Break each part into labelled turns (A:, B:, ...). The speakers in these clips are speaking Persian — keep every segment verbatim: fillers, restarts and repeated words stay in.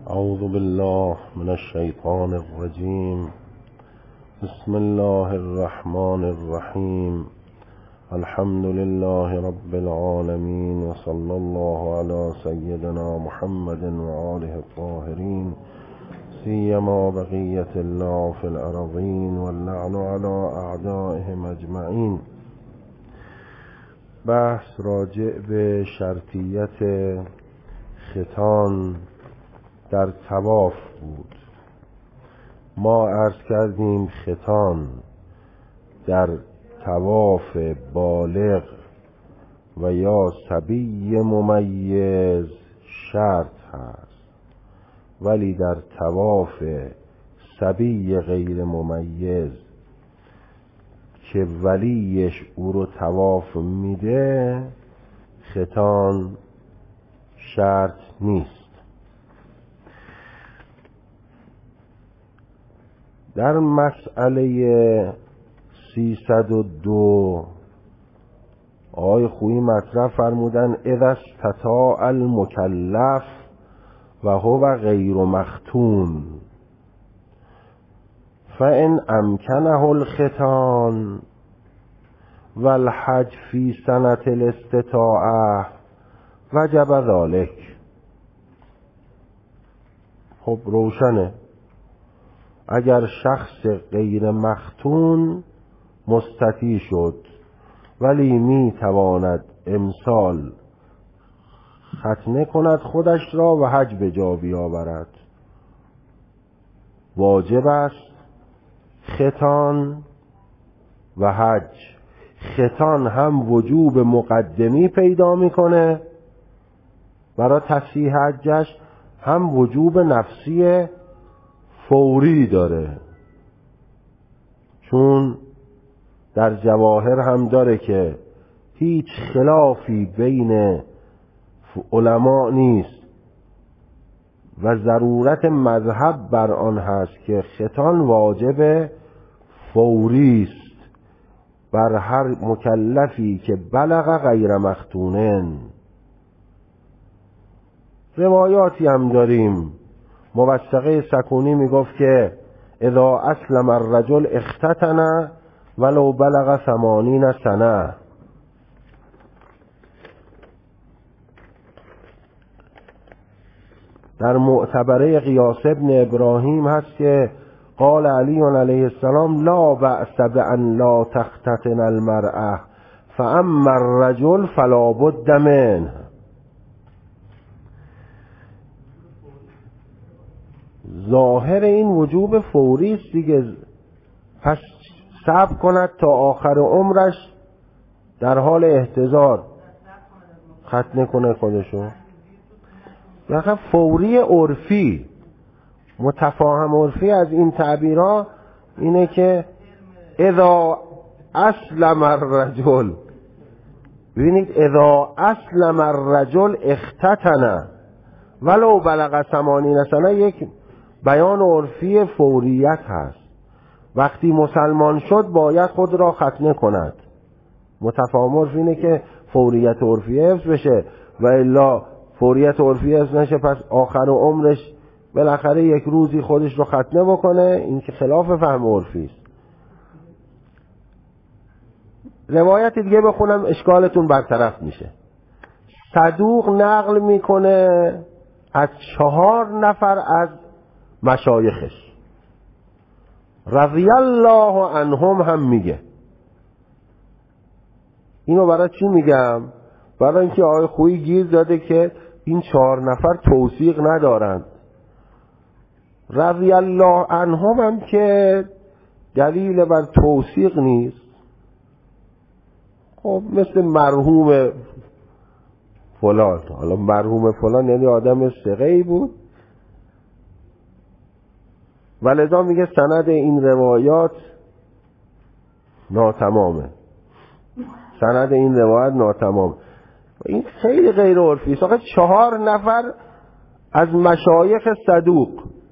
A: اعوذ بالله من الشیطان الرجیم. بسم الله الرحمن الرحیم. الحمد لله رب العالمین و صلی الله علی سیدنا محمد و آله الطاهرین، سیما بقیت الله فی الارضین واللعن علی اعدائهم اجمعین. بحث راجع به شرطیت ختان در طواف بود. ما عرض کردیم ختان در طواف بالغ و یا صبی ممیز شرط هست، ولی در طواف صبی غیر ممیز که ولیش او رو طواف میده ختان شرط نیست. در مسئله سیصد و دو آقای خویی مطرح فرمودن اذا استطاع المکلف و هو غیر مختون فان امکنه الختان والحج فی سنة الاستطاعه وجب ذلك. خب روشنه، اگر شخص غیر مختون مستطیع شد ولی می تواند امسال ختنه کند خودش را و حج به جا بیاورد، واجب است ختان و حج. ختان هم وجوب مقدمی پیدا میکنه برای تصحیح حجش، هم وجوب نفسی فوری داره، چون در جواهر هم داره که هیچ خلافی بین علما نیست و ضرورت مذهب بر آن هست که ختان واجب فوری است بر هر مکلفی که بلغ غیر مختونن. روایاتی هم داریم. موثقه سکونی میگفت که اذا اسلم الرجل اختتن ولو بلغ ثمانین سنه. در معتبره قیاس ابن ابراهیم هست که قال علی علیه السلام لا بأس بأن لا تختتن المرأة فاما الرجل فلا بد منه. ظاهر این وجوب فوری است دیگه، پس صبر کند تا آخر عمرش در حال احتضار ختنه کنه خودشو. یعنی فوری عرفی، متفاهم عرفی از این تعبیرها اینه که اذا اسلم الرجل، ببینید اذا اسلم الرجل اختتن ولو بلغ ثمانین سنه یک بیان عرفی فوریت هست. وقتی مسلمان شد باید خود را ختنه کند. متفاهم عرفی اینه که فوریت عرفی حفظ بشه و الا فوریت عرفی حفظ نشه پس آخر عمرش بالاخره یک روزی خودش رو ختنه بکنه. این که خلاف فهم عرفی است. روایت دیگه بخونم اشکالتون برطرف میشه. صدوق نقل میکنه از چهار نفر از مشایخش رضی الله عنهم هم میگه. اینو برای چی میگم؟ برای اینکه آقای خویی گیر داده که این چهار نفر توثیق ندارند. رضی الله عنهم هم که دلیل بر توثیق نیست. خب مثل مرحوم فلان، حالا مرحوم فلان یعنی آدم ثقه‌ای بود، ولذا میگه سند این روایات ناتمامه. سند این روایت ناتمام. این خیلی غیر عرفی است. فقط چهار نفر از مشایخ صدوق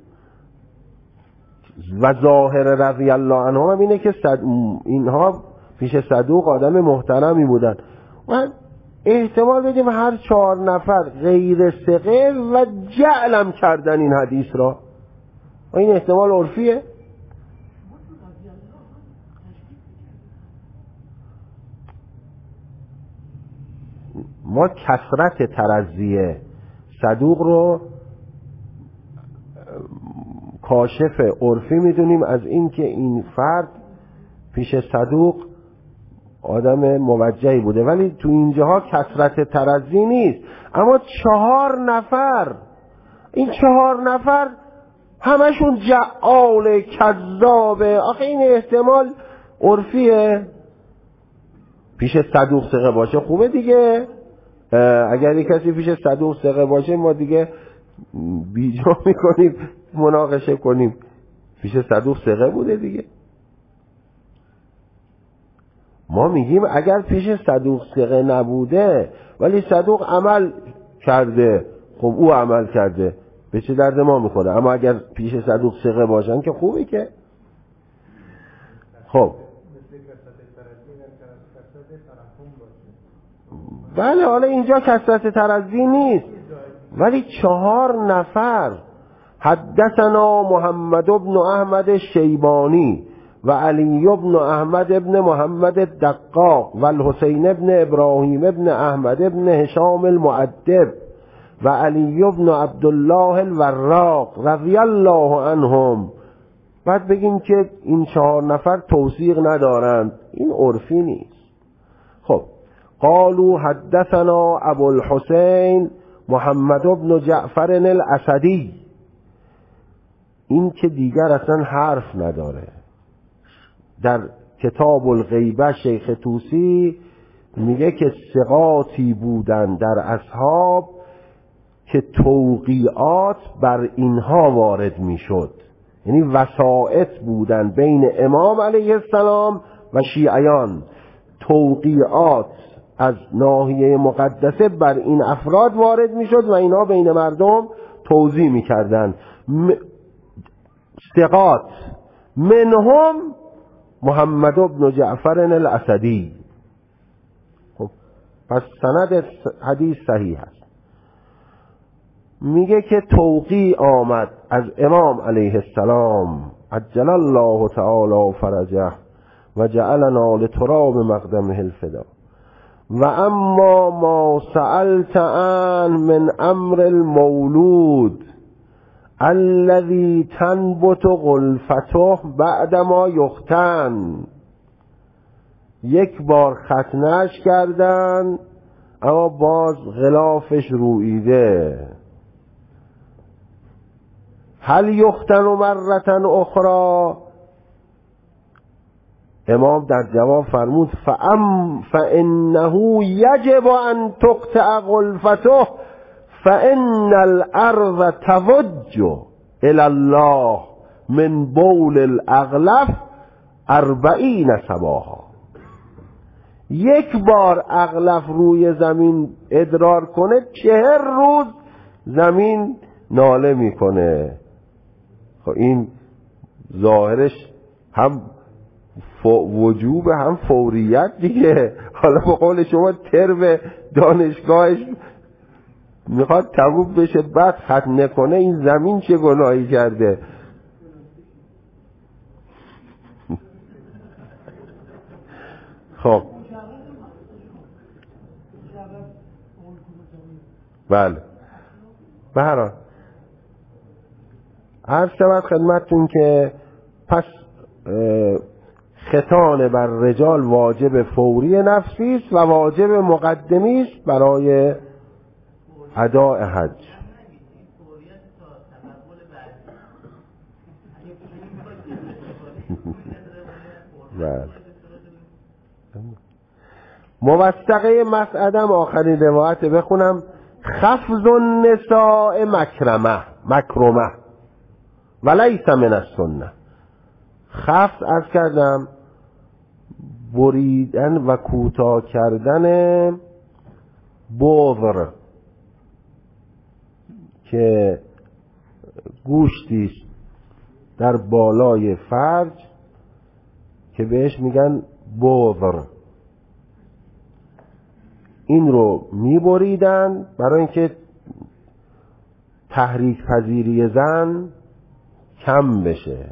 A: و ظاهر رضی الله عنهم اینه که صد... اینها پیش صدوق آدم محترمی بودن و احتمال بدیم هر چهار نفر غیر ثقه و جعلم کردن این حدیث را. این احتمال عرفیه. ما کثرت ترضی صدوق رو کاشف عرفی میدونیم از اینکه این فرد پیش صدوق آدم موجهی بوده، ولی تو اینجاها کثرت ترضی نیست. اما چهار نفر، این چهار نفر همشون جعال کذابه. آخه این احتمال عرفیه. پیش صدوق ثقه باشه خوبه دیگه. اگر یک کسی پیش صدوق ثقه باشه ما دیگه بیجا میکنیم مناقشه کنیم. پیش صدوق ثقه بوده دیگه. ما میگیم اگر پیش صدوق ثقه نبوده ولی صدوق عمل کرده، خب او عمل کرده، به چه درد ما میخوره؟ اما اگر پیش صدوق ثقه باشن که خوبه که. خب بله، حالا اینجا کثرت ترضی نیست، ولی چهار نفر. حدثنا محمد بن احمد شیبانی و علی بن احمد بن محمد الدقاق و الحسین بن ابراهیم بن احمد بن هشام المؤدب و علی بن عبدالله الوراق رضی الله عنهم. بعد بگیم که این چهار نفر توثیق ندارند، این عرفی نیست. خب قالوا حدثنا ابو الحسین محمد بن جعفر الاسدی. این که دیگر اصلا حرف نداره. در کتاب الغیبه شیخ طوسی میگه که ثقاتی بودن در اصحاب که توقیعات بر اینها وارد میشد، یعنی وسائط بودن بین امام علیه السلام و شیعیان. توقیعات از ناحیه مقدسه بر این افراد وارد میشد و اینا بین مردم توزیع میکردن. م... ثقات منهم محمد بن جعفر الاسدی. خب پس سند حدیث صحیح است. میگه که توقیع آمد از امام علیه السلام عجل الله تعالی فرجه و جعلنا لتراب مقدمه الفدا و اما ما سألت عن من امر المولود الذي تنبت غلفته بعد ما یختن. یک بار ختنش کردن اما باز غلافش رویده. هل یختن مرتن اخرى؟ امام در جواب فرمود فام فانه یجب ان تقطع غلفته فان الارض توج الى الله من بول الاغلف اربعین صباحا. یک بار اغلف روی زمین ادرار کنه چهر روز زمین ناله میکنه. خب این ظاهرش هم وجوب هم فوریت دیگه. حالا به قول شما ترم دانشگاهش میخواد تموم بشه بعد ختنه کنه، این زمین چه گناهی کرده؟ خب بله به هر حال عرض شود خدمتتون که پس ختان بر رجال واجب فوری نفسی است و واجب مقدمی است برای اداء حج. بله موثقه مسعدم آخرین روایت بخونم. خفض النساء مکرمه مکرمه ولیس من السنه. خفض از کردم بریدن و کوتاه کردن بوضر که گوشتی در بالای فرج که بهش میگن بوضر. این رو میبریدن برای اینکه تحریک پذیری زن کم بشه.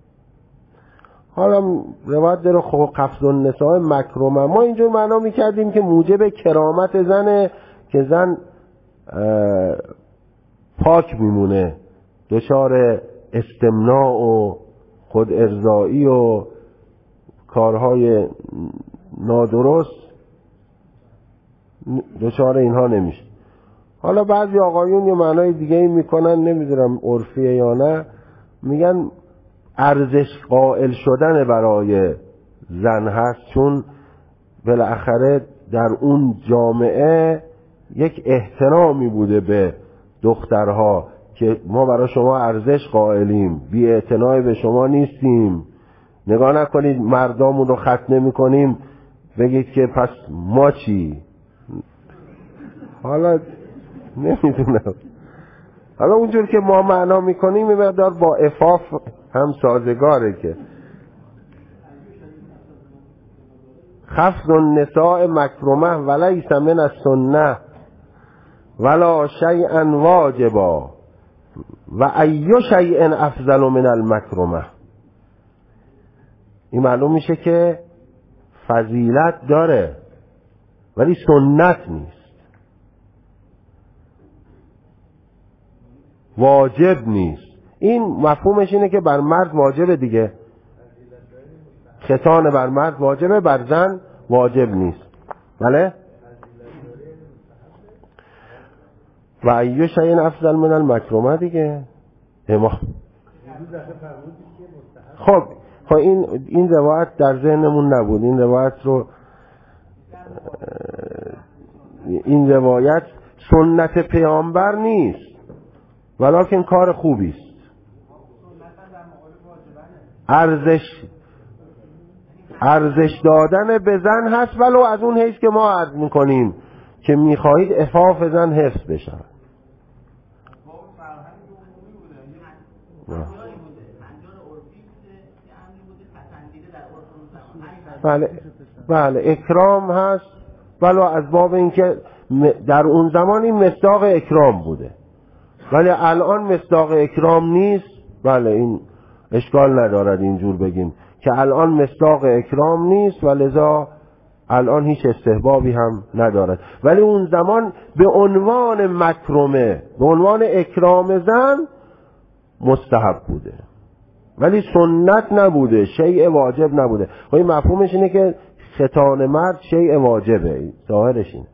A: حالا روایت داره خب قفض النساء مکرمه، ما اینجور معنا میکردیم که موجب کرامت زنه که زن پاک میمونه، دچار استمناء و خود ارضایی و کارهای نادرست دچار اینها نمیشه. حالا بعضی آقایون یه معنای دیگه ای میکنن، نمیدونم عرفیه یا نه، میگن ارزش قائل شدن برای زن هست، چون بالاخره در اون جامعه یک احترامی بوده به دخترها که ما برای شما ارزش قائلیم، بی اعتنای به شما نیستیم، نگاه نکنید مردامون رو ختنه میکنیم بگید که پس ما چی. حالا نمیدونم، حالا اونجور که ما معنا میکنیم این مقدار با عفاف هم سازگاره که خفض النساء مکرمه ولیس من السنه ولا شیئا واجبا و ای شیء افضل من المکرمه. این معلوم میشه که فضیلت داره ولی سنت نیست، واجب نیست. این مفهومش اینه که بر مرد واجبه دیگه، ختان بر مرد واجبه، بر زن واجب نیست. بله؟ و ایو شیء افضل من المکرمه دیگه. اما خب خب این این روایت در ذهنمون نبود، این روایت رو این روایت سنت پیامبر نیست ولکن کار خوبی است. ارزش ارزش دادن به زن هست، ولو از اون حیث که ما عرض میکنیم که میخواهید عفاف زن حفظ بشه. بله بله اکرام هست، ولو از باب اینکه در اون زمان این مصداق اکرام بوده ولی الان مصداق اکرام نیست. بله این اشکال ندارد اینجور بگیم که الان مصداق اکرام نیست و لذا الان هیچ استحبابی هم ندارد، ولی اون زمان به عنوان مکرمه، به عنوان اکرام زن مستحب بوده ولی سنت نبوده، شیء واجب نبوده. خب این مفهومش اینه که ختان مرد شیء واجبه، ظاهرش اینه.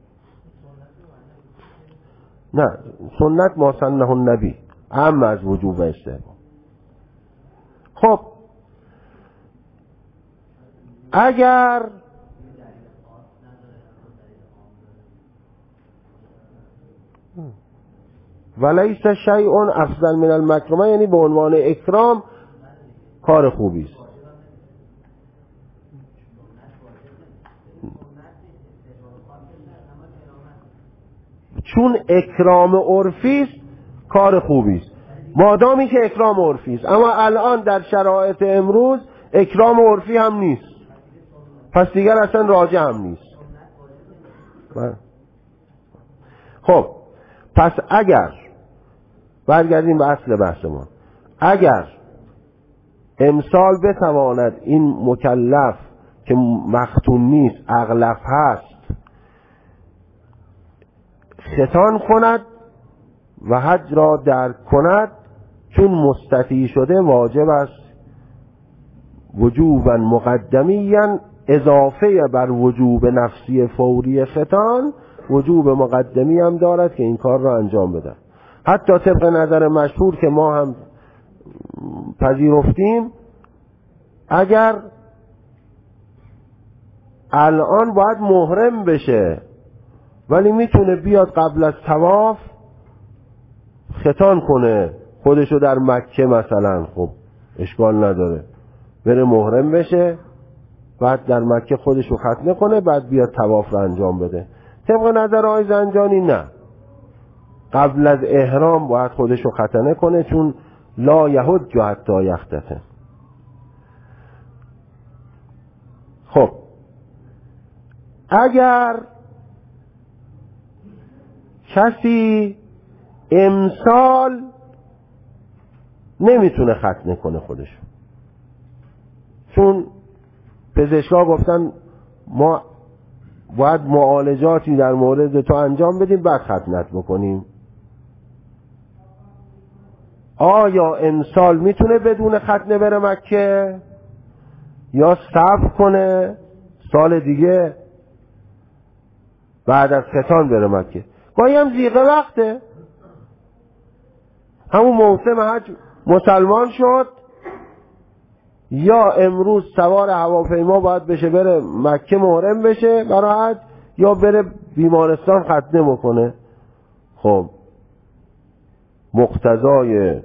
A: نه، سنت ما سنه النبی اهم از وجوب و استحباب. خب اگر ولیس شیء افضل من المکرمه، یعنی به عنوان اکرام کار خوبی است. چون اکرام عرفی است کار خوبی است، مادامی که اکرام عرفی است. اما الان در شرایط امروز اکرام عرفی هم نیست، پس دیگر اصلا راجع هم نیست. خب پس اگر برگردیم به اصل بحث ما، اگر امسال بتواند این مکلف که مختون نیست اغلف هست ختان کند و حج را درک کند، چون مستطیع شده واجب است وجوبا مقدمیا اضافه بر وجوب نفسی فوری ختان وجوب مقدمی هم دارد که این کار را انجام بده. حتی طبق نظر مشهور که ما هم پذیرفتیم، اگر الان باید محرم بشه ولی میتونه بیاد قبل از طواف ختان کنه خودشو در مکه مثلا، خب اشکال نداره، بره محرم بشه بعد در مکه خودشو ختنه کنه بعد بیاد طواف رو انجام بده. طبق نظر آقای زنجانی نه، قبل از احرام باید خودشو ختنه کنه، چون لا یحج حتی یختتن. خب اگر کسی امسال نمیتونه ختنه کنه خودش، چون پزشکا گفتن ما باید معالجاتی در مورد تو انجام بدیم بعد ختنت بکنیم. آیا امسال میتونه بدون ختنه بره مکه یا صبر کنه سال دیگه بعد از ختان بره مکه؟ گاهی هم زیغه وقته، همون موسم حج مسلمان شد یا امروز سوار هواپیما باید بشه بره مکه محرم بشه برای حج یا بره بیمارستان ختنه بکنه. خب مقتضای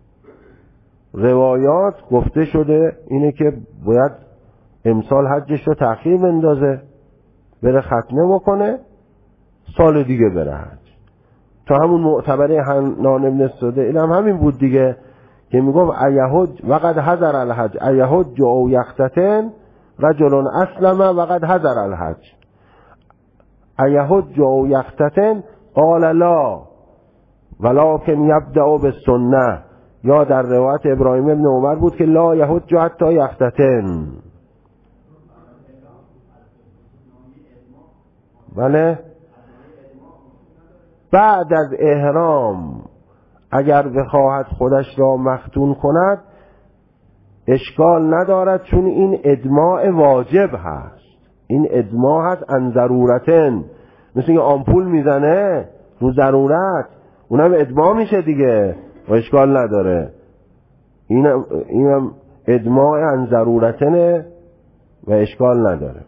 A: روایات گفته شده اینه که باید امسال حجش رو تأخیر بندازه، بره ختنه بکنه، سال دیگه بره حج. تا همون معتبره حنان ابن سوده این هم همین بود دیگه که میگفت ایهج وقد حضر الحج ایهج او یختتن رجل اسلم وقد حضر الحج ایهج او یختتن قال لا ولکن یبدأ بالسنه، یا در روایت ابراهیم ابن عمر بود که لا یحج حتی یختتن. بله بعد از احرام اگر بخواهد خودش را مختون کند اشکال ندارد، چون این ادماء واجب هست، این ادماء هست ان ضرورتن، مثل اینکه آمپول میزنه رو ضرورت اونم ادماء میشه دیگه و اشکال نداره. اینم اینم ادماء ان ضرورتنه و اشکال نداره.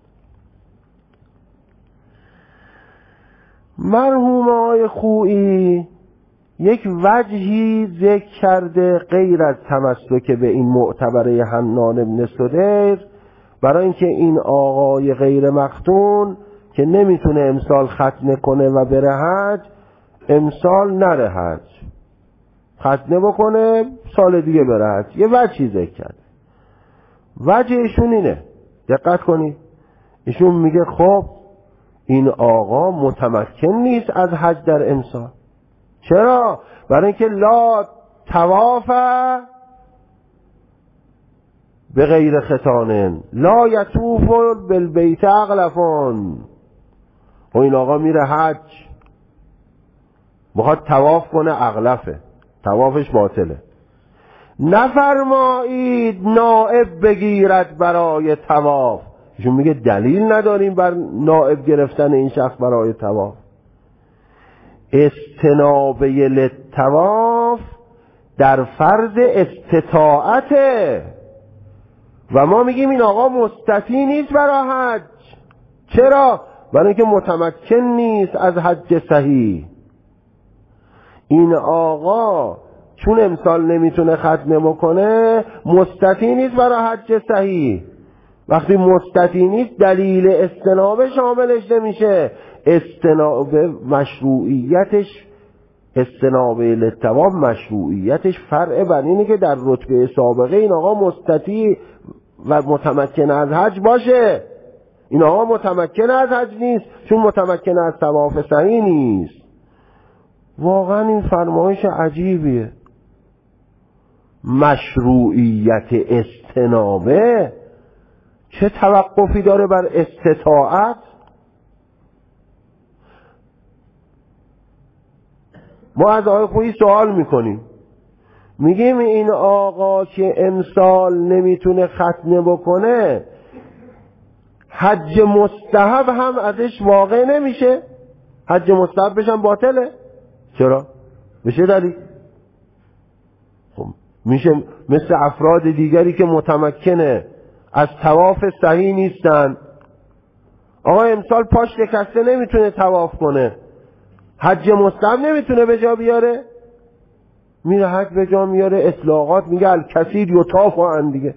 A: مرحوم آقای خویی یک وجهی ذکر کرده غیر از تمسک به این معتبره حنان ابن سدیر، برای اینکه این آقای غیر مختون که نمیتونه امسال ختنه کنه و بره حج، امسال نره حج، ختنه بکنه سال دیگه بره حج. یه وجهی ذکر کرده. وجه ایشون اینه، دقت کنی، ایشون میگه خب این آقا متمکن نیست از حج در امسال. چرا؟ برای اینکه لا طواف به غیر ختانن لا یطوف بالبیت اغلفون. و این آقا میره حج میخواد طواف کنه، اغلفه، طوافش باطله. نفرمایید نائب بگیرد برای طواف. ایشون میگه دلیل نداریم بر نائب گرفتن این شخص برای طواف. استنابه للطواف در فرض استطاعته و ما میگیم این آقا مستطیع نیست برای حج. چرا؟ برای اینکه متمکن نیست از حج صحیح. این آقا چون امسال نمیتونه ختنه بکنه مستطیع نیست برای حج صحیح. وقتی مستطیع نیست دلیل استنابه شاملش نمیشه. استنابه مشروعیتش، استنابه للطواف مشروعیتش فرع بر اینه که در رتبه سابقه این آقا مستطیع و متمکن از حج باشه. این آقا متمکن از حج نیست چون متمکن از طواف صحیح نیست. واقعا این فرمایش عجیبیه. مشروعیت استنابه چه توقفی داره بر استطاعت؟ ما از آقای خویی سوال میکنیم، میگیم این آقا که امسال نمیتونه ختنه بکنه حج مستحب هم ازش واقع نمیشه؟ حج مستحب بشن باطله؟ چرا؟ بشه دلیل؟ خب میشه مثل افراد دیگری که متمکنه از طواف صحیح نیستن. آقا امسال پاش شکسته نمیتونه طواف کنه، حج مستحب نمیتونه به جا بیاره، میره حج به جا میاره، اطلاقات میگه الکثیر یطاف عن دیگه.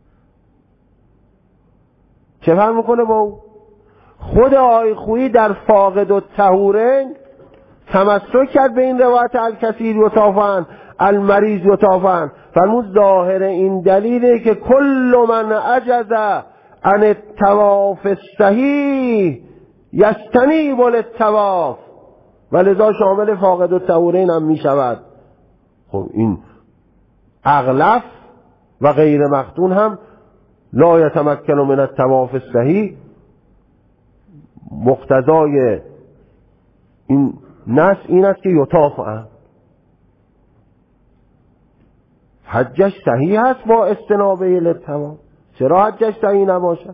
A: چه فهم میکنه با او؟ خود آقای خویی در فاقد الطهورین تمسک کرد به این روایت الکثیر یطاف عن المریض یطاف عن، فرمود ظاهر این دلیله که کل من عجز عن الطواف الصحیح یستنیب للطواف. و لذا شامل فاقد الطهورین هم می شود. خب این اغلف و غیر مختون هم لا یتمکن من الطواف الصحیح مقتضای این نص این است که یطاف هم حجش صحیح است با استنابه للطواف. چرا حجش صحیح نباشد؟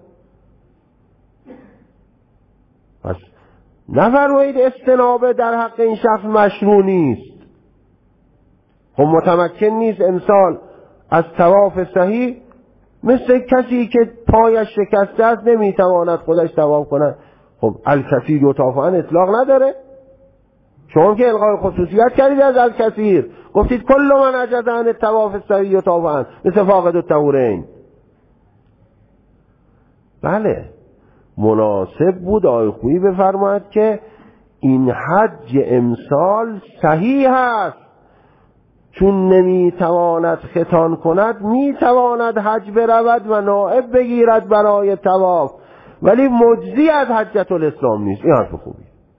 A: پس نفرمایید استنابه در حق این شخص مشروع نیست. خب متمکن نیست امسال از طواف صحیح، مثل کسی که پایش شکسته است نمیتواند خودش طواف کند. خب الکثیر یطاف عنه اطلاق نداره. شما که الغای خصوصیت کردید از الکثیر، گفتید کل من عجز عن الطواف الصحیح یطاف عنه مثل فاقد الطهورین. بله مناسب بود آقای خویی بفرماید که این حج امسال صحیح است، چون نمیتواند ختان کند میتواند حج برود و نائب بگیرد برای طواف، ولی مجزی از حجة الاسلام نیست. این حرف خوبی.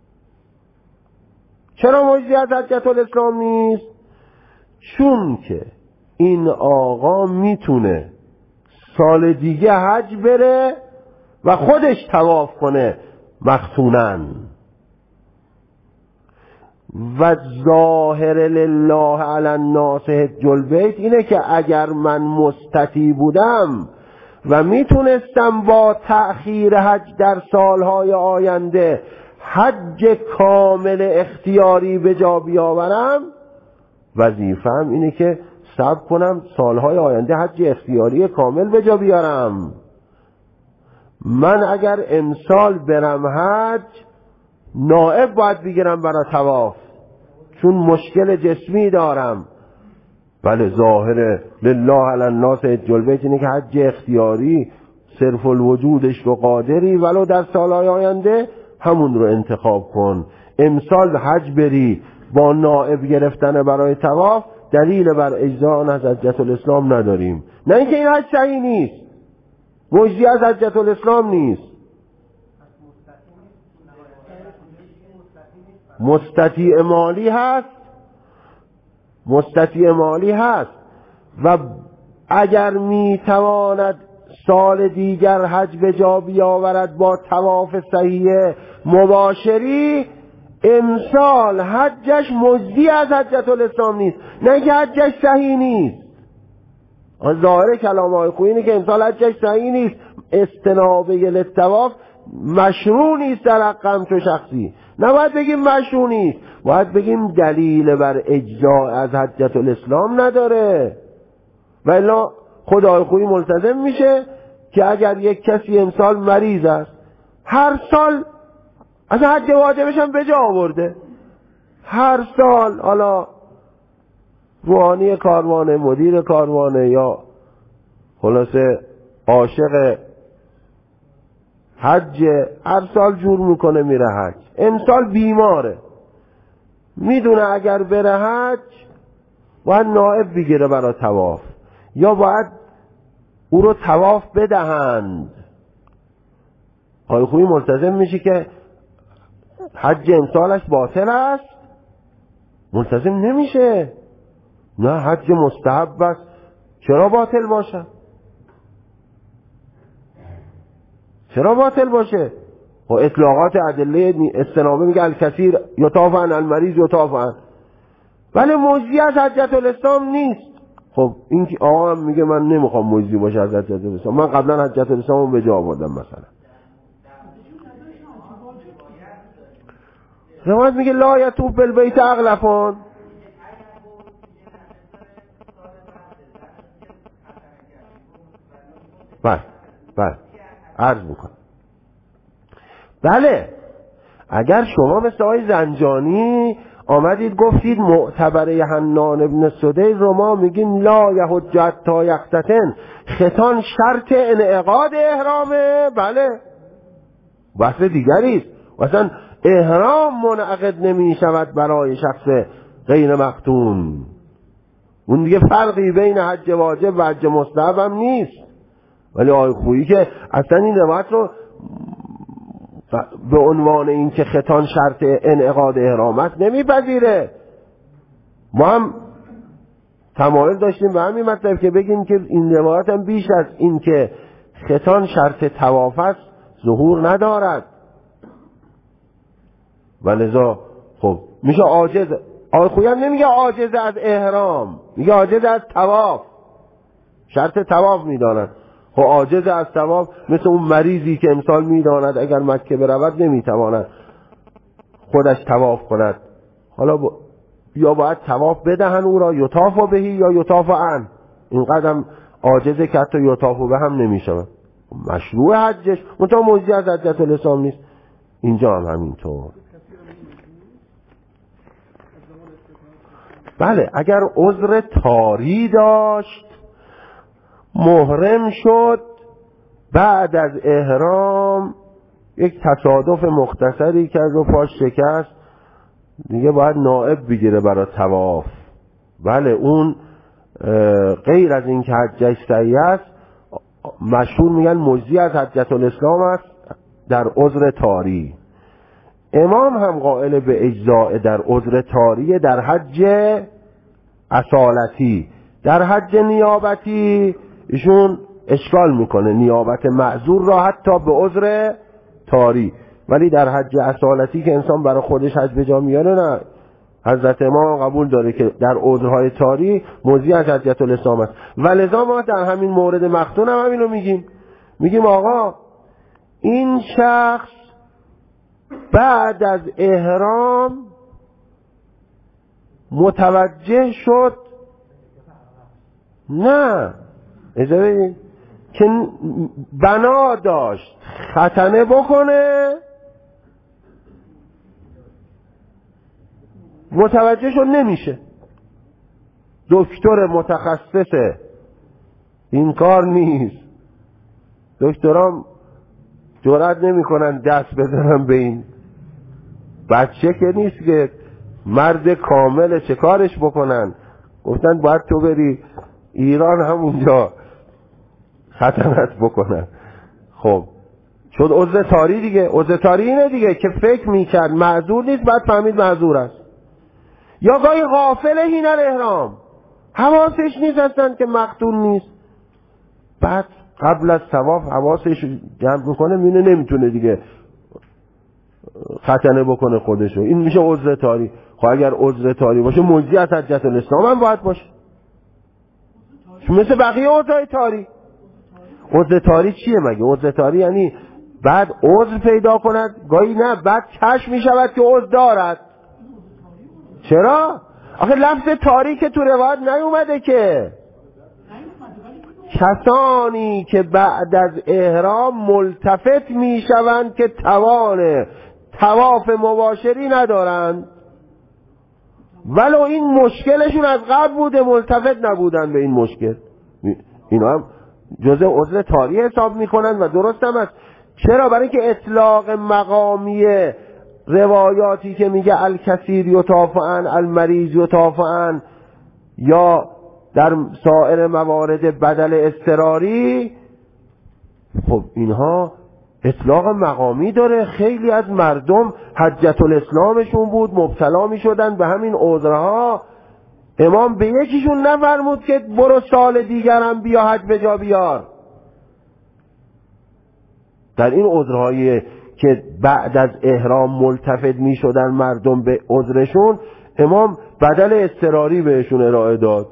A: چرا مجزی از حجة الاسلام نیست؟ چون که این آقا میتونه سال دیگه حج بره و خودش طواف کنه مختونن. و ظاهر لله علی الناس حج البیت اینه که اگر من مستطیع بودم و میتونستم با تأخیر حج در سالهای آینده حج کامل اختیاری به جا بیاورم، وظیفه‌ام اینه که صبر کنم سالهای آینده حج اختیاری کامل به جا بیارم. من اگر امسال برم حج نائب باید بگیرم برای طواف، چون مشکل جسمی دارم. بله ظاهر لله علی الناس حج البیت اینه که حج اختیاری صرف الوجودش رو قادری، ولو در سالهای آینده همون رو انتخاب کن. امسال حج بری با نائب گرفتن برای طواف دلیل بر اجزاء آن از حجة الاسلام نداریم. نه اینکه این حج صحیح نیست، مجزی از حجة الاسلام نیست. مستطیع مالی هست، مستطیع مالی هست و اگر میتواند سال دیگر حج به جا بیاورد با طواف صحیح مباشری، امسال حجش مجزی از حجة الاسلام نیست، نه که حجش صحیح نیست. آن ظاهر کلام های خویی اینه که امسال حجش صحیح نیست، استنابه للطواف مشروع نیست در حقم تو شخصی. نباید بگیم مشروع نیست، باید بگیم دلیل بر اجزاء از حجة الاسلام نداره. و الا خدای خویی ملتزم میشه که اگر یک کسی امسال مریض است، هر سال از حج واجبش هم به جا آورده، هر سال حالا روحانی کاروانه، مدیر کاروانه یا خلاصه عاشق حج، هر سال جور میکنه میره حج. امسال بیماره، میدونه اگر بره حج باید نائب بگیره برای طواف، یا باید او رو طواف بدهند. آقای خویی ملتزم میشه که حج امسالش باطل است؟ ملتزم نمیشه. نه، حج مستحب است، چرا باطل باشه؟ چرا باطل باشه؟ و اطلاقات ادله استنابه میگه الکثیر یطاف عن المریض یطاف عن، ولی مجزی از حجة الاسلام نیست. خب این که آقا هم میگه من نمیخوام مجزی باشه از حجة الاسلام، من قبلا حجة الاسلام به جا آوردم. مثلا روایت میگه لا یطوف بالبیت اغلفون. بله بله عرض میکنم. بله اگر شما مثل آقای زنجانی آمدید گفتید معتبره حنان ابن سدیر رو ما میگیم لا یحج حتی یختتن، ختان شرط انعقاد احرامه، بله بحث دیگری است. مثلا احرام منعقد نمی شود برای شخص غیر مختون، اون دیگه فرقی بین حج واجب و حج مستحب هم نیست. ولی آقای خویی که اصلا این روایت رو به عنوان این که ختان شرط انعقاد احرام است نمیپذیره. ما هم تمایل داشتیم به همین مطلب که بگیم که این روایت هم بیش از این که ختان شرط طواف است ظهور ندارد، ولذا خب میشه عاجز. آخوی هم نمیگه عاجز از احرام، میگه عاجز از طواف، شرط طواف میداند. خب عاجز از طواف مثل اون مریضی که امسال میداند اگر مکه برود نمیتواند خودش طواف کند، حالا با... یا باید طواف بدهن او را، یطاف بهی یا یطاف عن. این قدم عاجزه که حتی یطاف به هم نمیشود. مشروع حجش منتها موضوعی از حجت الاسلام نیست. اینجا هم همینطور. بله اگر عذر طاری داشت، محرم شد، بعد از احرام یک تصادف مختصری کرد و پاش شکست، دیگه باید نائب بگیره برای طواف. بله اون غیر از این که حجش صحیح است، مشهور میگن مجزی از حجت الاسلام است در عذر طاری. امام هم قائل به اجزاء در عذر طاری در حج اصالتی. در حج نیابتی ایشون اشکال میکنه نیابت معذور را حتی به عذر طاری، ولی در حج اصالتی که انسان برای خودش حج به جا میاره نه، حضرت امام قبول داره که در عذرهای طاری موضوعی از حجت الاسلام است. ولذا ما در همین مورد مختون هم همین رو میگیم، میگیم آقا این شخص بعد از احرام متوجه شد نه اجازه بدید که بنا داشت ختنه بکنه، متوجه شد نمیشه، دکتر متخصص این کار نیست، دکترام جرئت نمیکنن دست بزنن به این بچه که نیست که مرد کامل چه کارش بکنن. گفتن باید تو بری ایران همونجا ختنت بکنن. خب شد عذر طاری دیگه. عذر طاری اینه دیگه که فکر میکرد معذور نیست، بعد فهمید معذور است. یا گاهی غافل هینر احرام، حواسش نیست اصلا که مختون نیست، بعد قبل از طواف حواسش جمع میکنه میونه نمیتونه دیگه ختنه بکنه خودشو. این میشه عذر طاری. خب اگر عذر طاری باشه مجزی از حجت الاسلام هم باید باشه، مثل بقیه عذرهای طاری. عذر طاری چیه مگه؟ عذر طاری یعنی بعد عذر پیدا کند، گاهی نه بعد کشف میشود که عذر دارد. چرا؟ آخه لفظ طاری که تو روایت نیومده که. کسانی که بعد از احرام ملتفت میشوند که توان طواف مباشری ندارند، ولو این مشکلشون از قبل بوده ملتفت نبودن به این مشکل، اینا هم جزء عذر طاری حساب میکنن و درست هم است. چرا؟ برای اینکه اطلاق مقامی روایاتی که میگه الکثیر یطاف عن، المریض یطاف عن، یا در سایر موارد بدل اضطراری، خب اینها اطلاق مقامی داره. خیلی از مردم حجت الاسلامشون بود مبتلا می شدن به همین عذرها، امام به یکیشون نفرمود که برو سال دیگرم بیا حج به جا بیار. در این عذرهایی که بعد از احرام ملتفت می شدن مردم به عذرشون، امام بدل اضطراری بهشون ارائه داد.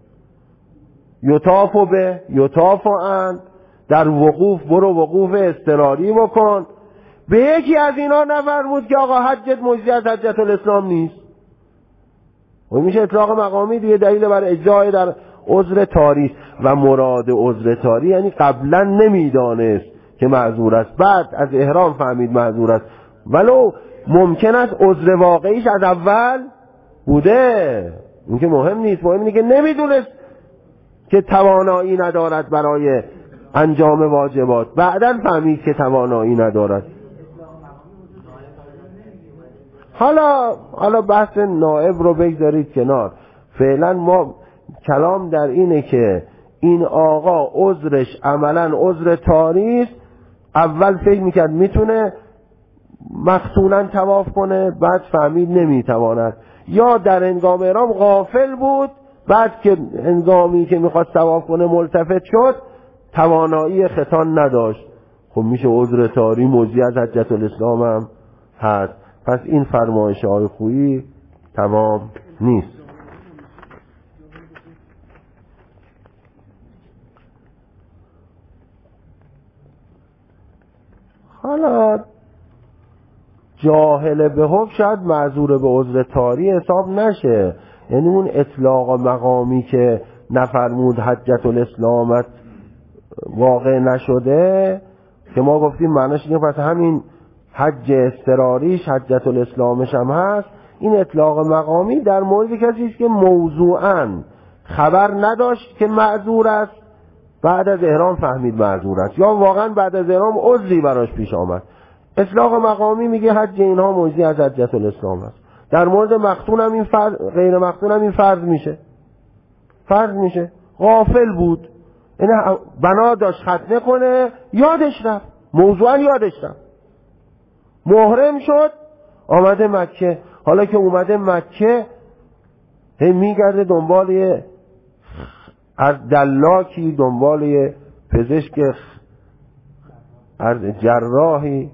A: یطاف به یطاف عن، در وقوف برو وقوف اضطراری بکن. به یکی از اینا نفرمود که آقا حجت مجزی از حجت الاسلام نیست. و میشه اطلاق مقامی دیگه دلیل بر اجزای در عذر طاری. و مراد عذر طاری یعنی قبلا نمیدانست که معذور است، بعد از احرام فهمید معذور است، ولو ممکن است عذر واقعیش از اول بوده. این که مهم نیست، مهم اینه که نمیدونست که توانایی ندارد برای انجام واجبات، بعداً فهمید که توانایی ندارد. حالا حالا بحث نائب رو بگذارید کنار. فعلا ما کلام در اینه که این آقا عذرش عملاً عذر طاری است. اول فکر میکرد میتونه مختونن تواف کنه، بعد فهمید نمیتواند، یا در هنگام احرام غافل بود، بعد که هنگامی که میخواد تواف کنه ملتفت شد، توانایی ختان نداشت. خب میشه عذر طاری موضوعی از حجت الاسلام هم هست. پس این فرمایش آقای خویی تمام نیست. حالا جاهل به حکم شاید معذور به عذر طاری حساب نشه، یعنی اون اطلاق مقامی که نفرمود حجت الاسلامت واقع نشده که ما گفتیم معناش اینه پس همین حج اضطراریش حجت الاسلامش هم هست. این اطلاق مقامی در مورد کسی است که موضوعاً خبر نداشت که معذور است، بعد از احرام فهمید معذور است، یا واقعا بعد از احرام عذری براش پیش آمد. اطلاق مقامی میگه حج اینها موضوعی از حجت الاسلام است. در مورد مختون هم این فرض، غیر مختون هم این فرض میشه فرض میشه غافل بود، این بنا داشت ختنه کنه، یادش رفت، موضوعا یادش رفت، محرم شد آمده مکه. حالا که اومده مکه هی میگرده دنبال یه از دلاکی، دنبال یه پزشک، از جراحی،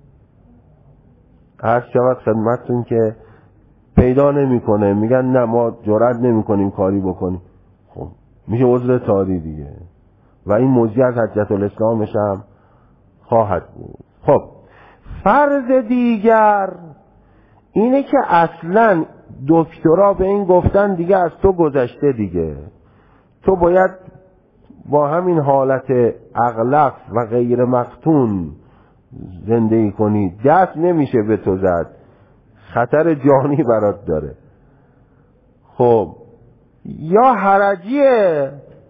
A: هر شود خدمتتون که پیدا نمیکنه، میگن نه ما جرئت نمیکنیم کاری بکنیم. خب میشه عذر طاری دیگه و این موضوع از حجت الاسلامش هم خواهد بود. خب فرض دیگر اینه که اصلا دکترا به این گفتن دیگه از تو گذشته، دیگه تو باید با همین حالت اغلق و غیر مختون زندگی کنی، دست نمیشه به تو زد، خطر جانی برات داره. خب یا حرجیه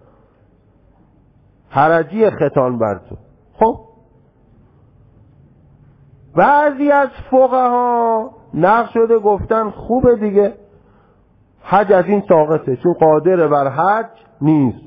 A: حرجی ختان بر تو. خب بعضی از فقها نقل شده گفتن خوبه دیگه، حج از این ساقطه چون قادر بر حج نیست.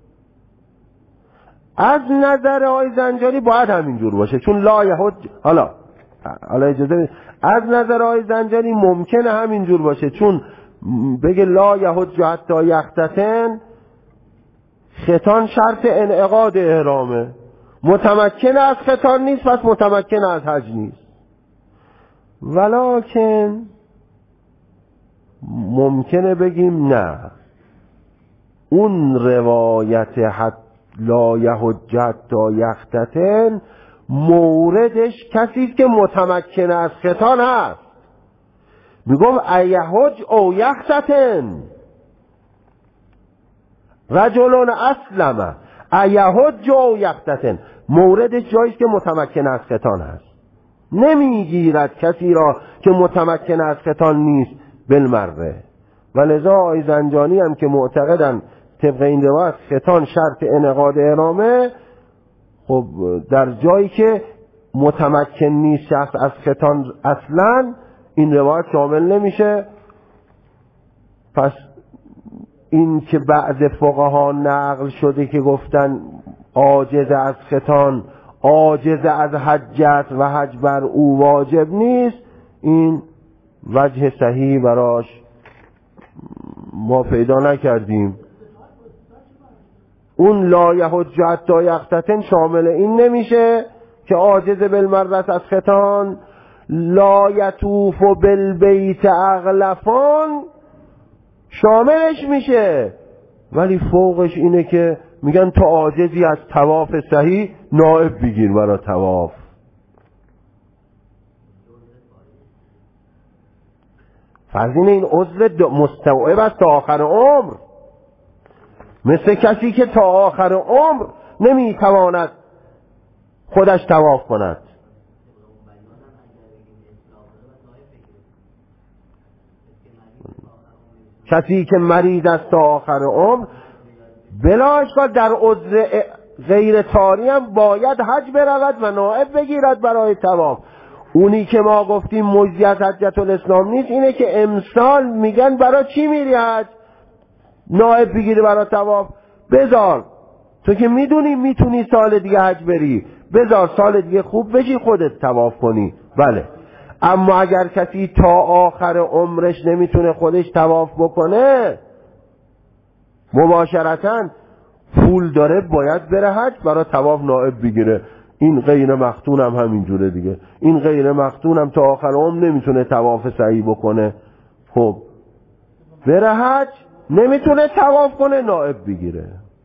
A: از نظر آقای زنجانی باید همینجور باشه چون لا یحج. حالا حالا اجازه بید. از نظر آقای زنجانی ممکنه همینجور باشه چون بگه لا یحج حتی یختتن، ختان شرط انعقاد احرامه، متمکن از ختان نیست پس متمکن از حج نیست. ولکن ممکنه بگیم نه، اون روایت حد لا یحج حتی یختتن موردش کسی است که متمکن از ختان هست. میگم ایحج او یختتن رجلون اسلمه، ایحج او یختتن موردش جایی است که متمکن از ختان هست. نمیگیرد کسی را که متمکن از ختان نیست بالمره. و لذا آقای زنجانی هم که معتقدن طبق این روایت ختان شرط انعقاد احرامه، خب در جایی که متمکن نیست شخص از ختان اصلا این روایت شامل نمیشه. پس این که بعض فقها نقل شده که گفتن عاجز از ختان عاجز از حجت و حج بر او واجب نیست، این وجه صحیح براش ما پیدا نکردیم. اون لا یحج حتی یختتن شامل این نمیشه که عاجز بالمرت از ختان. لا یطوف بالبیت اغلفان شاملش میشه، ولی فوقش اینه که میگن تو عاجزی از طواف صحیح نائب بگیر برای طواف. فرضین این عذر مستوعب است تا آخر عمر، مثل کسی که تا آخر عمر نمیتواند خودش طواف کند. کسی که مریض است تا آخر عمر بلا اشکال در عذر غیر طاری هم باید حج برود و نائب بگیرد برای طواف. اونی که ما گفتیم مجزی از حجت الاسلام نیست اینه که امسال میگن برای چی میری حج؟ نائب بگیری برای طواف. بذار تو که میدونی میتونی سال دیگه حج بری، بذار سال دیگه خوب بشی خودت طواف کنی. بله اما اگر کسی تا آخر عمرش نمیتونه خودش طواف بکنه، مباشرتاً پول داره باید بره حج برای طواف نائب بگیره. این غیر مختون هم همینجوره دیگه. این غیر مختون هم تا آخر عمر نمیتونه طواف سعی بکنه، خب بره حج، نمیتونه طواف کنه نائب بگیره.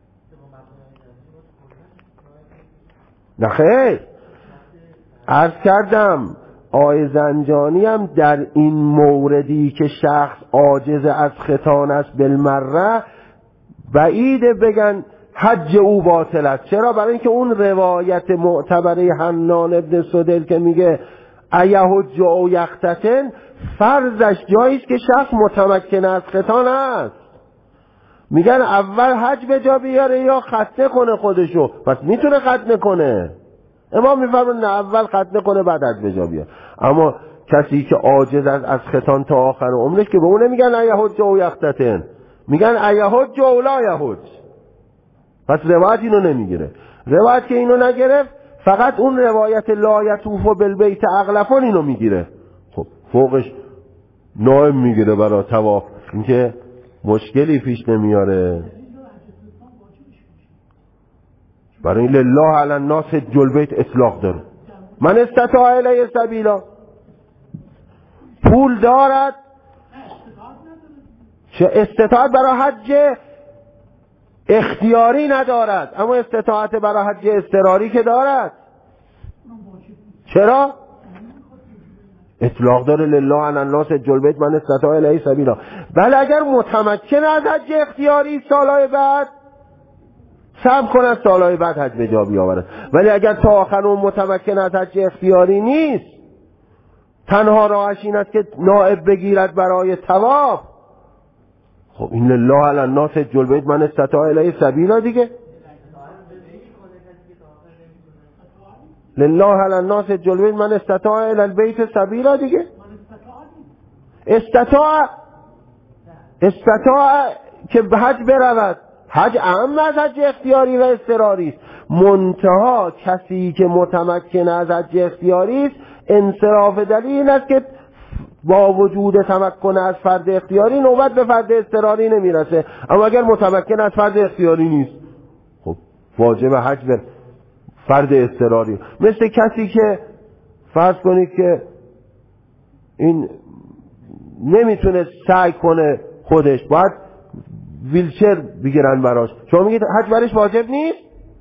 A: نخیر، عرض کردم آقای زنجانی هم در این موردی که شخص عاجز از ختان است بالمره، بعیده بگن حج او باطل است. چرا؟ برای اینکه اون روایت معتبره حنان ابن سدل که میگه ایحج او یختتن، فرضش جایی است که شخص متمکن از ختان است. میگن اول حج به جا بیاره یا ختنه کنه خودشو، پس میتونه ختنه کنه. امام میفرماید نه، اول ختنه کنه بعد حج به جا بیاره. اما کسی که عاجز است از ختان تا آخر عمرش که به اون نمیگن ایحج او یختتن، میگن ایحج او لا یحج. پس روایت اینو نمیگیره. روایت که اینو نگرفت، فقط اون روایت لا یطوف بالبیت اغلفون اینو میگیره. خب فوقش نائب میگیره برای طواف، اینکه مشکلی پیش نمیاره. برای این لله علی الناس حج البیت اطلاق داره. من استطاع الیه سبیلا، پول دارد، چه استطاعت برای حج اختیاری ندارد، اما استطاعت برای حج اضطراری که دارد. چرا؟ اطلاق داره لله علی الناس حج البیت من استطاع الیه سبیلا. بله اگر متمکن از حج اختیاری سالهای بعد صبر کنه، سالهای بعد حج به جا بیاورد. ولی اگر تا آخر اون متمکن از حج اختیاری نیست، تنها راهش این است که نائب بگیرد برای طواف، خب این لله علی الناس حج البیت من استطاع الیه سبیلا دیگه. لله علی الناس حج البیت من استطاع الی البیت سبیلا دیگه. استطاع استطاع که به حج برود، حج اهم از حج اختیاری و اضطراری است. منتها کسی که متمکن از حج اختیاری است، انصراف دلیل این است که با وجود تمکن از فرد اختیاری نوبت به فرد اضطراری نمیرسه. اما اگر متمکن از فرد اختیاری نیست، خب واجب حج به فرد اضطراری. مثل کسی که فرض کنید که این نمیتونه سعی کنه خودش، باید ویلچر بگیرن براش، شما میگید حج برش واجب نیست؟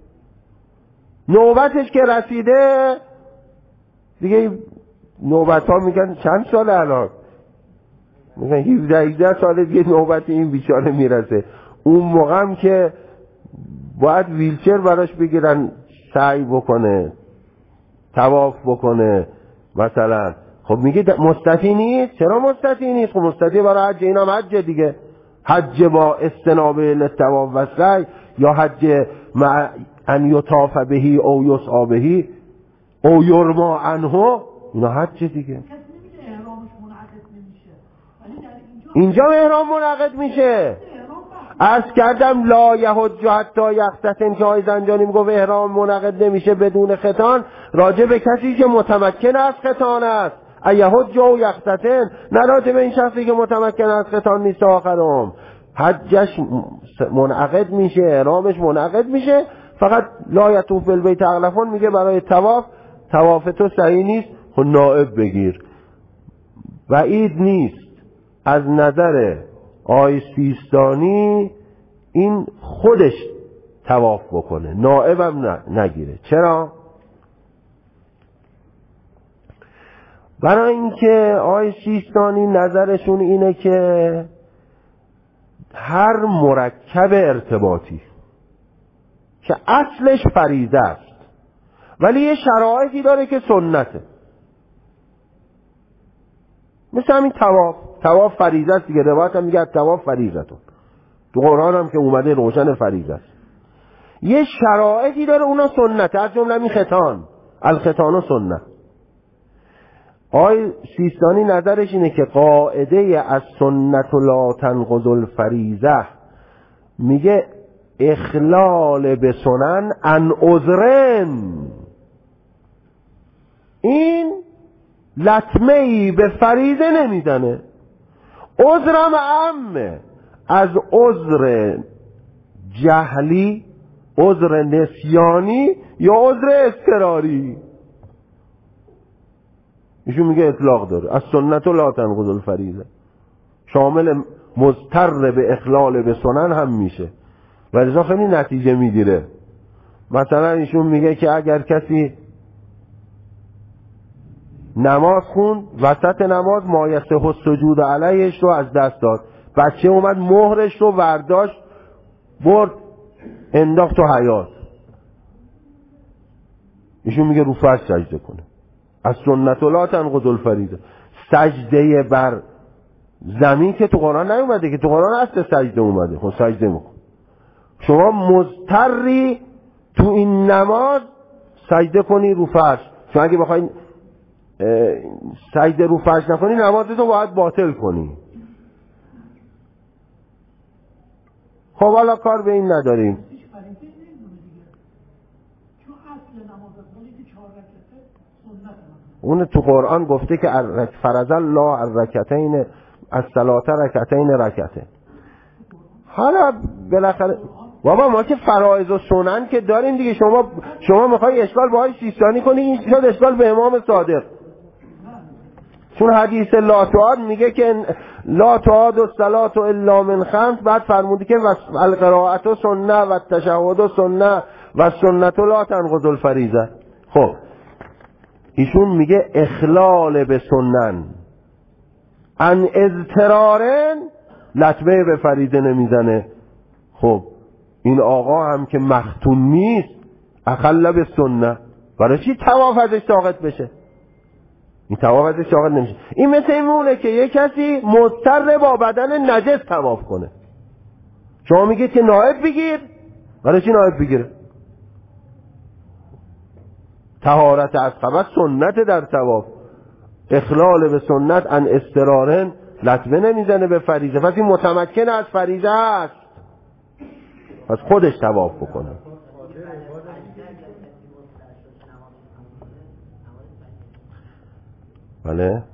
A: نوبتش که رسیده دیگه، نوبت ها میگن چند سال الان؟ میگن هفده هجده سال دیگه نوبت این بیچاره میرسه. اون موقع هم که باید ویلچر براش بگیرن، سعی بکنه، طواف بکنه مثلا. خب میگه مستطیع نیست. چرا مستطیع نیست؟ خب مستطیع برای حج، اینم حج دیگه. حج با استنابه للطواف و سعی، یا حج مع ان یطاف بهی او یسعی بهی او یرما عنه، اینا حج دیگه. اینجا احرام منعقد میشه. عرض کردم لا یحج حتی یختتن، که آقای زنجانی میگه احرام منعقد نمیشه بدون ختان، راجع به کسی که متمکن از ختان است. ایحج او یختتن، نه راجع به این شخصی که متمکن از ختان نیست آخرم. حجش منعقد میشه، احرامش منعقد میشه، فقط لا یطوف بالبیت اغلفون میگه برای طواف، طواف تو صحیح نیست، خب نائب بگیر. بعید نیست از نظر آقای سیستانی این خودش طواف بکنه، نائبم نگیره. چرا؟ برای اینکه آقای سیستانی نظرشون اینه که هر مرکب ارتباطی که اصلش فریضه است ولی یه شرایطی داره که سنته، مثل همین طواف. طواف فریضه است دیگه، روایت هم میگه طواف فریضتون، تو قرآن هم که اومده روشن فریضه است. یه شرایطی داره اونا سنته، از جمله همین ختان، الختان و سنت. آقای سیستانی نظرش اینه که قاعده از سنت لا تنقض الفریضه، میگه اخلال به سنن عن عذرن، این لطمه ای به فریضه نمیزنه. عذرم عمه، از عذر جهلی، عذر نسیانی یا عذر اضطراری. ایشون میگه اطلاق داره. از سنت لا تنقض الفریضه، شامل مضطر به اخلال به سنن هم میشه و لذا خیلی نتیجه میگیره. مثلا ایشون میگه که اگر کسی نماز خوند، وسط نماز مایسه السجود علیهش رو از دست داد، بچه اومد مهرش رو ورداشت برد انداخت تو حیاط، ایشون میگه رو فرش سجده کنه. از سنت لا تنقض الفریضه. سجده بر زمین که تو قرآن نیومده، که تو قرآن اصل سجده اومده. خب سجده میکن. شما مضطری تو این نماز سجده کنی رو فرش، چون اگه بخوای سجده رو فرش نکنی نمازتو باید باطل کنی. خب حالا کار به این نداریم. اون تو قرآن گفته که فرض الله الرکعتین الصلاه رکعتین رکعتین. حالا بالاخره بابا ما که فرائض و سنن که داریم دیگه. شما شما میخوای اشکال باهاش سیستانی کنی، این شد اشکال به امام صادق. چون حدیث لا تعاد میگه که لا تعاد الصلاة الا من خمس، بعد فرمودی که القراءة سنه و التشهد سنه و السنة لا تنقض الفریضه. خب ایشون میگه اخلال به سنن ان اضطرارن لطمه به فریضه نمیزنه. خب این آقا هم که مختون نیست، اخل به سنه، برای چی طواف ازش ساقط بشه؟ این طواف ازش ساقط نمیشه. این مثل این مونه که یک کسی مضطر با بدن نجس طواف کنه، شما میگید که نائب بگیر، برای چی نائب بگیره؟ طهارت از خبث سنت در طواف، اخلال به سنت ان اضطرارن لطمه نمیزنه به فریضه. پس این متمکن از فریضه است، پس خودش طواف بکنه. بله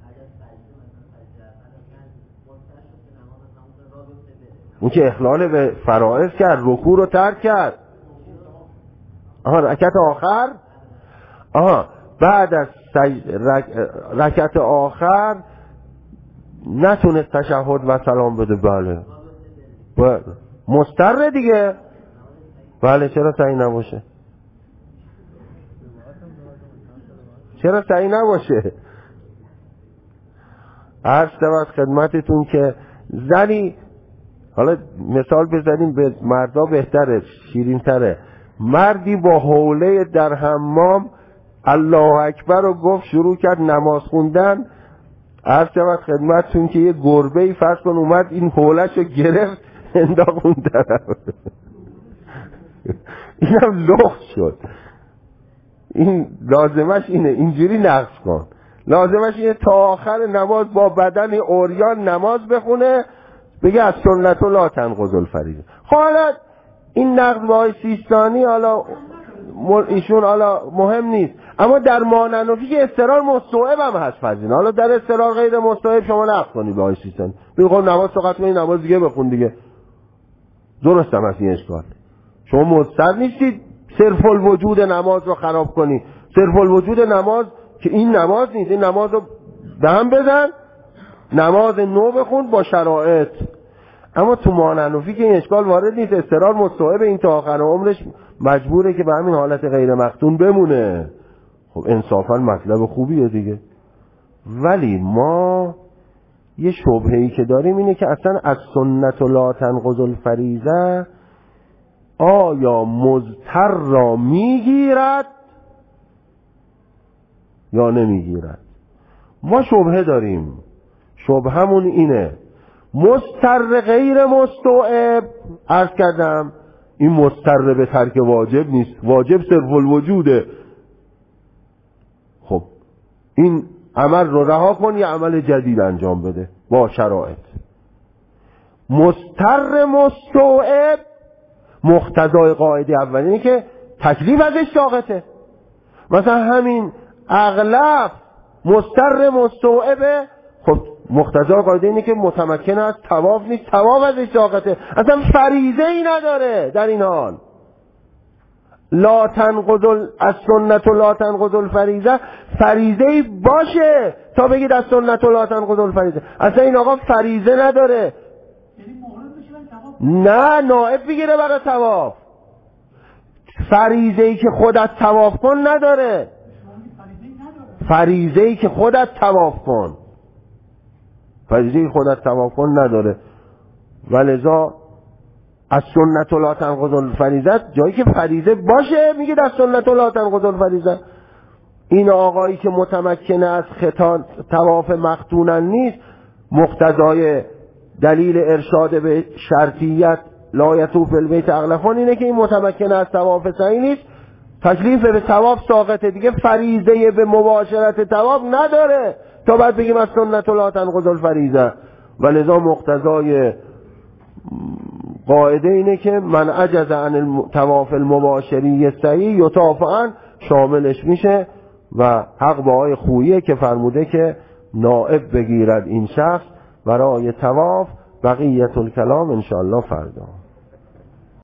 A: اون که اخلال به فرائض کرد، رکوع رو ترک کرد. آها رکعت آخر، آها بعد از رک... رکعت آخر نتونست تشهد و سلام بده. بله ب... مضطر دیگه. بله چرا صحیح نباشه؟ چرا صحیح نباشه؟ عرض شود خدمتتون که زنی، حالا مثال بزنیم به مردا بهتره، شیرین تره، مردی با حوله در حمام الله اکبر رو گفت، شروع کرد نماز خوندن. عرض شود خدمتتون که یه گربه‌ای فرض کن اومد این حوله‌شو گرفت انداخت اون طرف، اینم لخت شد. این لازمش اینه اینجوری نقص کن، لازمش اینه تا آخر نماز با بدن عریان نماز بخونه، بگه از سنت لا تنقض الفریضه. حالا این نقض با سیستانی حالا ایشون حالا مهم نیست، اما در ماننفی که استقرار مستوعب هم هست فضیل. حالا در استقرار غیر مستوعب شما نقض کنی به آی سیستانی، بگو نماز سقط کنی، نماز دیگه بخون دیگه، درست هم هست این اشکال. شما مضطر نیستید صرف الوجود نماز رو خراب کنی. صرف الوجود نماز که این نماز نیست، این نماز رو دم بزن، نماز نو بخون با شرایط. اما تو ماننفی که این اشکال وارد نیست، استقرار مستوعب این تا آخر عمرش مجبوره که به همین حالت غیر مختون بمونه. خب انصافا مطلب خوبیه دیگه. ولی ما یه شبهه‌ای که داریم اینه که اصلا از سنت لا تنقض الفریضه آیا مضطر را میگیرد یا نمیگیرد؟ ما شبهه داریم. شبهمون اینه مضطر غیر مستوعب، عرض کردم این مضطر به ترک واجب نیست، واجب صرف الوجوده. خب این عمل رو رها کن، یه عمل جدید انجام بده با شرایط. مضطر مستوعب مقتضای قاعده اولی که تکلیف ازش ساقطه. مثلا همین اغلب مستر مستوعبه. خب مقتضا قاعده اینه که متمکن از طواف نیست، طواف ازش ساقطه، اصلا فریضه ای نداره. در این حال لا تنقض السنت و لا تنقض الفریضه، فریضه ای باشه تا بگید از سنت و لا تنقض الفریضه. اصلا این آقا فریضه نداره. نه نائب بگیره برای طواف، فریضه ای که خودت طواف کن نداره. فریضه ای که خودت طواف کن، فریضه ای خودت طواف کن نداره. ولذا از سنت و لا تنقض الفریضه، جایی که فریضه باشه میگه از سنت و لا تنقض الفریضه. این آقایی که متمکنه از ختان طواف مختونن نیست، مقتضای دلیل ارشاد به شرطیت لا یطوف البیت اغلفان اینه که این متمکنه از طواف سعی نیست، تکلیف به طواف ساقطه دیگه، فریضه به مباشرت طواف نداره تا بعد بگیم از سنت و لا تنقض الفریضه. ولذا مقتضای قاعده اینه که من عجز عن طواف المباشری سعی یطاف عن شاملش میشه و حق با آقای خوییه که فرموده که نائب بگیرد این شخص برای طواف. بقیت الکلام انشاءالله فردا.